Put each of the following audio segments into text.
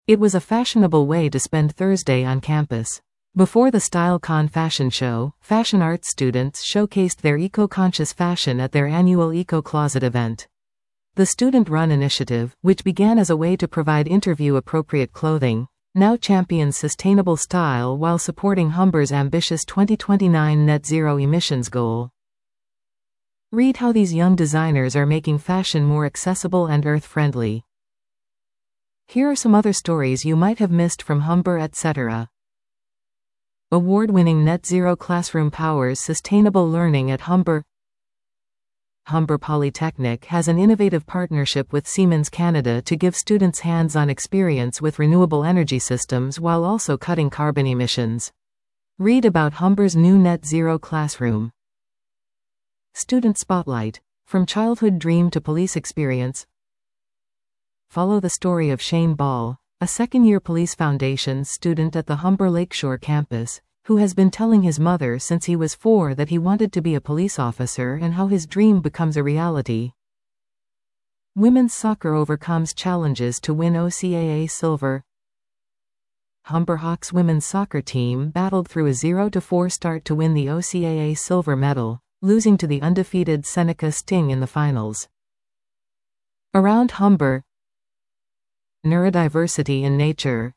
It was a fashionable way to spend Thursday on campus. Before the StyleCon fashion show, fashion arts students showcased their eco-conscious fashion at their annual Eco Closet event. The student-run initiative, which began as a way to provide interview-appropriate clothing, now champions sustainable style while supporting Humber's ambitious 2029 net zero emissions goal. Read how these young designers are making fashion more accessible and earth-friendly. Here are some other stories you might have missed from Humber, etc. Award-winning net zero classroom powers sustainable learning at Humber. Humber Polytechnic has an innovative partnership with Siemens Canada to give students hands-on experience with renewable energy systems while also cutting carbon emissions. Read about Humber's new net zero classroom. Student Spotlight. From childhood dream to police experience. Follow the story of Shane Ball, a second-year Police Foundation student at the Humber Lakeshore campus, who has been telling his mother since he was 4 that he wanted to be a police officer and how his dream becomes a reality. Women's soccer overcomes challenges to win OCAA silver. Humber Hawks women's soccer team battled through a 0-4 start to win the OCAA silver medal, losing to the undefeated Seneca Sting in the finals. Around Humber. Neurodiversity in nature.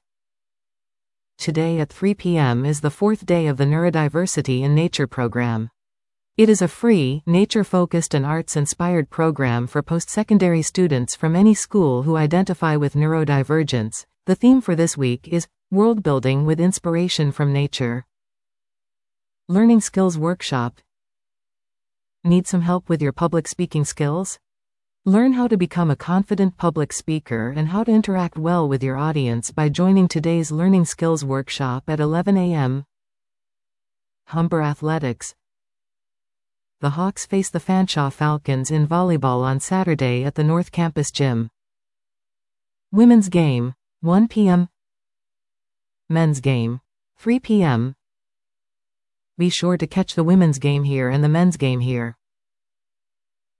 Today at 3 p.m. is the 4th day of the Neurodiversity in Nature program. It is a free, nature-focused and arts-inspired program for post-secondary students from any school who identify with neurodivergence. The theme for this week is World Building with Inspiration from Nature. Learning Skills Workshop. Need some help with your public speaking skills? Learn how to become a confident public speaker and how to interact well with your audience by joining today's Learning Skills Workshop at 11 a.m. Humber Athletics. The Hawks face the Fanshawe Falcons in volleyball on Saturday at the North Campus Gym. Women's game, 1 p.m. Men's game, 3 p.m. Be sure to catch the women's game here and the men's game here.